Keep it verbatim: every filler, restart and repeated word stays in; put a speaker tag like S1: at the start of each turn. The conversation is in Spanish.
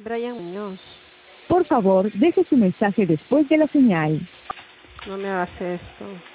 S1: Brian Muñoz.
S2: Por favor, deje su mensaje después de la señal.
S1: No me hagas esto.